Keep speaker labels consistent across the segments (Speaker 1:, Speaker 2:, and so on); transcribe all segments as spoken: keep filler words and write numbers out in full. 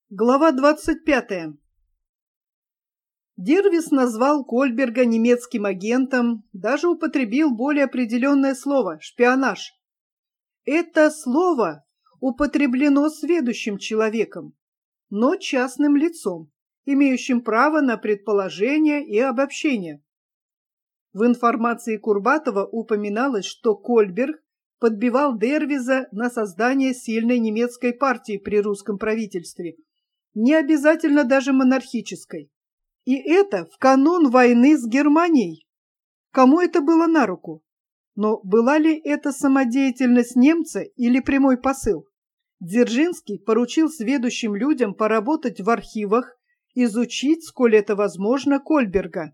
Speaker 1: Глава двадцать пятая. Дервис назвал Кольберга немецким агентом, даже употребил более определенное слово – шпионаж. Это слово употреблено сведущим человеком, но частным лицом, имеющим право на предположение и обобщение. В информации Курбатова упоминалось, что Кольберг подбивал Дервиза на создание сильной немецкой партии при русском правительстве, не обязательно даже монархической. И это в канун войны с Германией. Кому это было на руку? Но была ли это самодеятельность немца или прямой посыл? Дзержинский поручил сведущим людям поработать в архивах, изучить, сколь это возможно, Кольберга.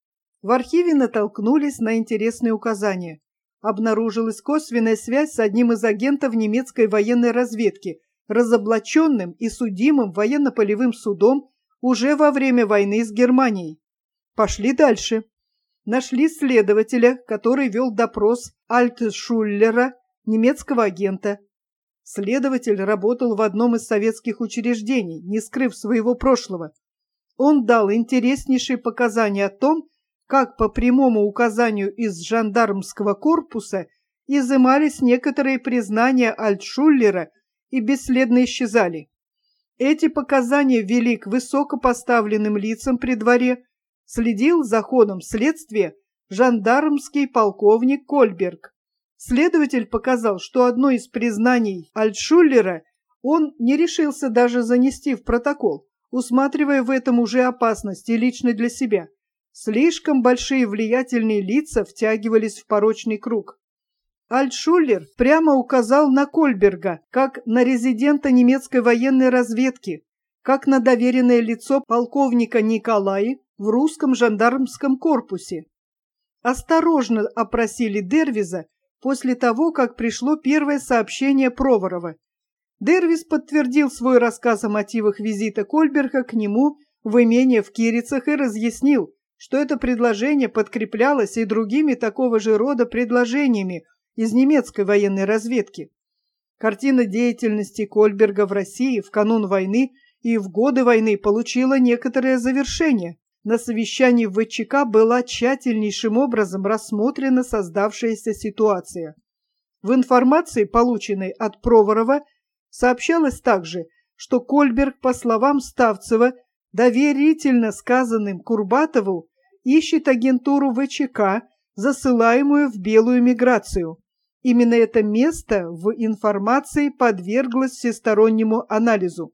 Speaker 1: В архиве натолкнулись на интересные указания. Обнаружилась косвенная связь с одним из агентов немецкой военной разведки, разоблаченным и судимым военно-полевым судом уже во время войны с Германией. Пошли дальше. Нашли следователя, который вел допрос Альтшуллера, немецкого агента. Следователь работал в одном из советских учреждений, не скрыв своего прошлого. Он дал интереснейшие показания о том, как по прямому указанию из жандармского корпуса изымались некоторые признания Альтшуллера и бесследно исчезали. Эти показания ввели к высокопоставленным лицам при дворе, следил за ходом следствия жандармский полковник Кольберг. Следователь показал, что одно из признаний Альтшуллера он не решился даже занести в протокол, усматривая в этом уже опасность и лично для себя. Слишком большие влиятельные лица втягивались в порочный круг. Альтшуллер прямо указал на Кольберга, как на резидента немецкой военной разведки, как на доверенное лицо полковника Николая в русском жандармском корпусе. Осторожно опросили Дервиза после того, как пришло первое сообщение Проворова. Дервис подтвердил свой рассказ о мотивах визита Кольберга к нему в имение в Кирицах и разъяснил, что это предложение подкреплялось и другими такого же рода предложениями из немецкой военной разведки. Картина деятельности Кольберга в России в канун войны и в годы войны получила некоторое завершение. На совещании в ВЧК была тщательнейшим образом рассмотрена создавшаяся ситуация. В информации, полученной от Проворова, сообщалось также, что Кольберг, по словам Ставцева, доверительно сказанным Курбатову, ищет агентуру ВЧК, засылаемую в белую миграцию. Именно это место в информации подверглось всестороннему анализу.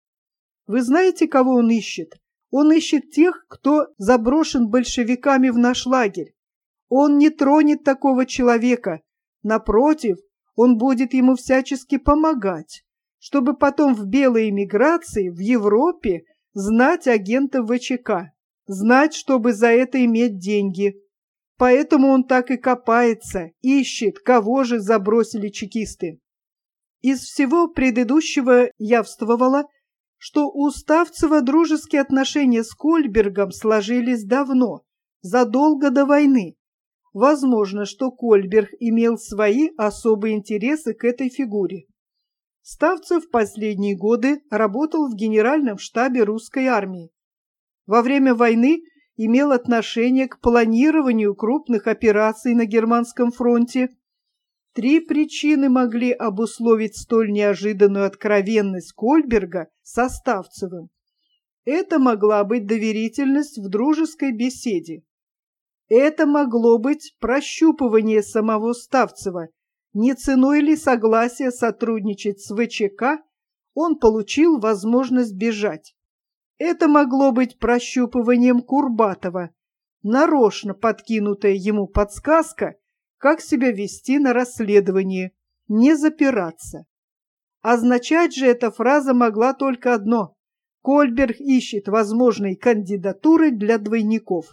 Speaker 1: Вы знаете, кого он ищет? Он ищет тех, кто заброшен большевиками в наш лагерь. Он не тронет такого человека. Напротив, он будет ему всячески помогать, чтобы потом в белой эмиграции в Европе знать агента ВЧК, знать, чтобы за это иметь деньги. Поэтому он так и копается, ищет, кого же забросили чекисты. Из всего предыдущего явствовало, что у Ставцева дружеские отношения с Кольбергом сложились давно, задолго до войны. Возможно, что Кольберг имел свои особые интересы к этой фигуре. Ставцев в последние годы работал в генеральном штабе русской армии. Во время войны имел отношение к планированию крупных операций на Германском фронте. Три причины могли обусловить столь неожиданную откровенность Кольберга со Ставцевым. Это могла быть доверительность в дружеской беседе. Это могло быть прощупывание самого Ставцева. Не ценой ли согласия сотрудничать с ВЧК он получил возможность бежать. Это могло быть прощупыванием Курбатова, нарочно подкинутая ему подсказка, как себя вести на расследовании, не запираться. Означать же эта фраза могла только одно: Кольберг ищет возможные кандидатуры для двойников.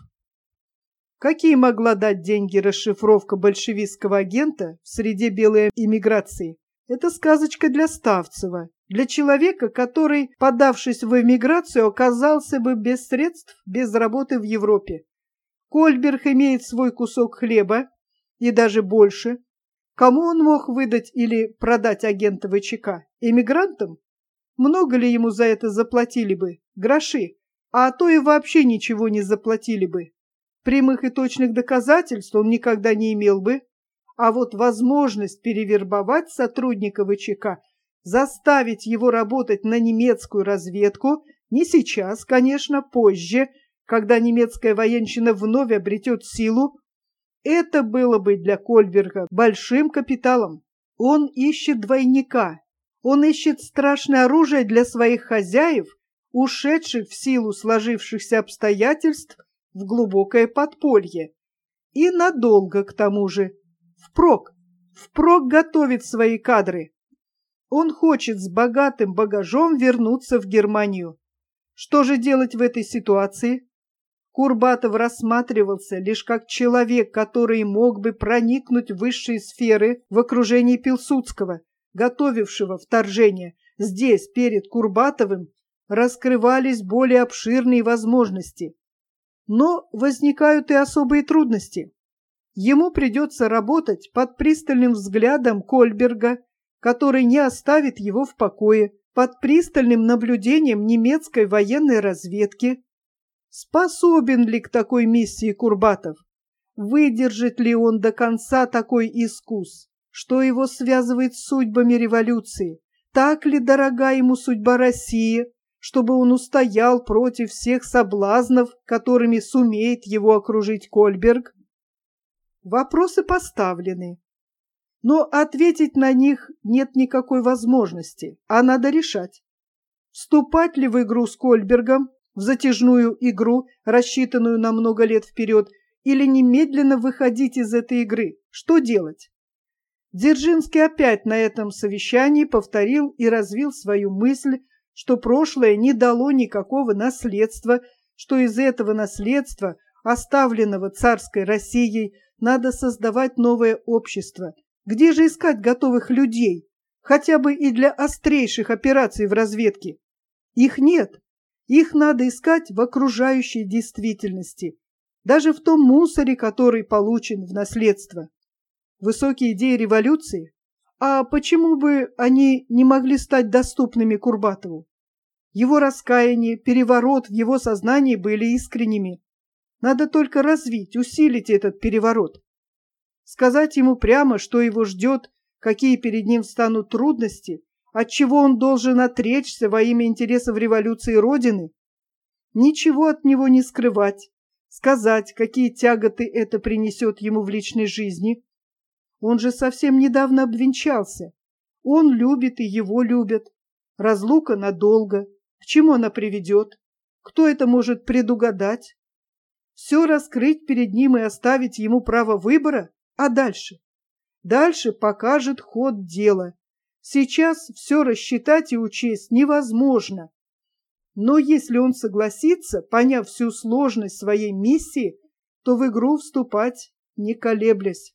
Speaker 1: Какие могла дать деньги расшифровка большевистского агента в среде белой эмиграции? Это сказочка для Ставцева, для человека, который, подавшись в эмиграцию, оказался бы без средств, без работы в Европе. Кольберг имеет свой кусок хлеба, и даже больше. Кому он мог выдать или продать агента ВЧК? Эмигрантам? Много ли ему за это заплатили бы? Гроши. А то и вообще ничего не заплатили бы. Прямых и точных доказательств он никогда не имел бы. А вот возможность перевербовать сотрудника ВЧК, заставить его работать на немецкую разведку, не сейчас, конечно, позже, когда немецкая военщина вновь обретет силу, это было бы для Кольберга большим капиталом. Он ищет двойника, он ищет страшное оружие для своих хозяев, ушедших в силу сложившихся обстоятельств в глубокое подполье. И надолго, к тому же. Впрок, впрок готовит свои кадры. Он хочет с богатым багажом вернуться в Германию. Что же делать в этой ситуации? Курбатов рассматривался лишь как человек, который мог бы проникнуть в высшие сферы в окружении Пилсудского, готовившего вторжение. Здесь, перед Курбатовым, раскрывались более обширные возможности. Но возникают и особые трудности. Ему придется работать под пристальным взглядом Кольберга, который не оставит его в покое, под пристальным наблюдением немецкой военной разведки. Способен ли к такой миссии Курбатов? Выдержит ли он до конца такой искус? Что его связывает с судьбами революции? Так ли дорога ему судьба России, чтобы он устоял против всех соблазнов, которыми сумеет его окружить Кольберг? Вопросы поставлены, но ответить на них нет никакой возможности, а надо решать. Вступать ли в игру с Кольбергом, в затяжную игру, рассчитанную на много лет вперед, или немедленно выходить из этой игры? Что делать? Дзержинский опять на этом совещании повторил и развил свою мысль, что прошлое не дало никакого наследства, что из этого наследства, оставленного царской Россией, надо создавать новое общество. Где же искать готовых людей, хотя бы и для острейших операций в разведке? Их нет. Их надо искать в окружающей действительности, даже в том мусоре, который получен в наследство. Высокие идеи революции? А почему бы они не могли стать доступными Курбатову? Его раскаяние, переворот в его сознании были искренними. Надо только развить, усилить этот переворот. Сказать ему прямо, что его ждет, какие перед ним встанут трудности, от чего он должен отречься во имя интересов революции Родины. Ничего от него не скрывать, сказать, какие тяготы это принесет ему в личной жизни. Он же совсем недавно обвенчался. Он любит и его любят. Разлука надолго. К чему она приведет? Кто это может предугадать? Все раскрыть перед ним и оставить ему право выбора? А дальше? Дальше покажет ход дела. Сейчас все рассчитать и учесть невозможно. Но если он согласится, поняв всю сложность своей миссии, то в игру вступать не колеблясь.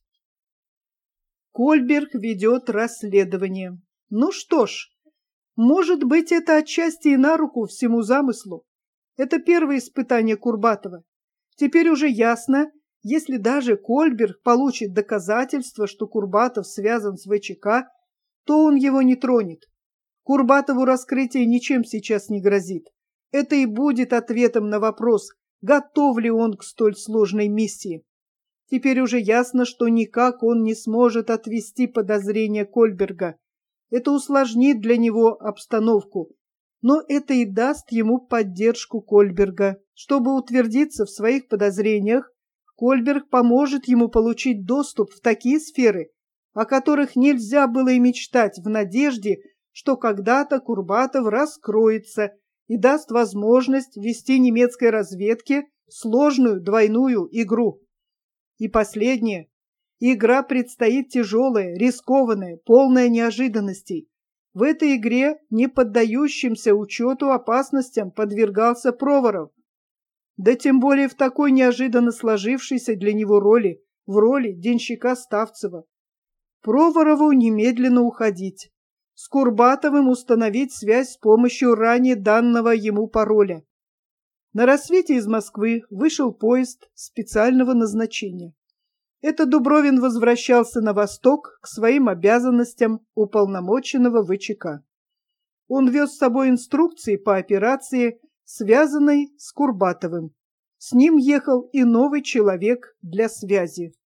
Speaker 1: Кольберг ведет расследование. Ну что ж, может быть, это отчасти и на руку всему замыслу. Это первое испытание Курбатова. Теперь уже ясно, если даже Кольберг получит доказательства, что Курбатов связан с ВЧК, то он его не тронет. Курбатову раскрытие ничем сейчас не грозит. Это и будет ответом на вопрос, готов ли он к столь сложной миссии. Теперь уже ясно, что никак он не сможет отвести подозрения Кольберга. Это усложнит для него обстановку. Но это и даст ему поддержку Кольберга. Чтобы утвердиться в своих подозрениях, Кольберг поможет ему получить доступ в такие сферы, о которых нельзя было и мечтать, в надежде, что когда-то Курбатов раскроется и даст возможность вести немецкой разведке сложную двойную игру. И последнее. Игра предстоит тяжелая, рискованная, полная неожиданностей. В этой игре не поддающимся учету опасностям подвергался Проворов. Да тем более в такой неожиданно сложившейся для него роли, в роли денщика Ставцева. Проворову немедленно уходить. С Курбатовым установить связь с помощью ранее данного ему пароля. На рассвете из Москвы вышел поезд специального назначения. Это Дубровин возвращался на восток к своим обязанностям уполномоченного ВЧК. Он вез с собой инструкции по операции, связанной с Курбатовым. С ним ехал и новый человек для связи.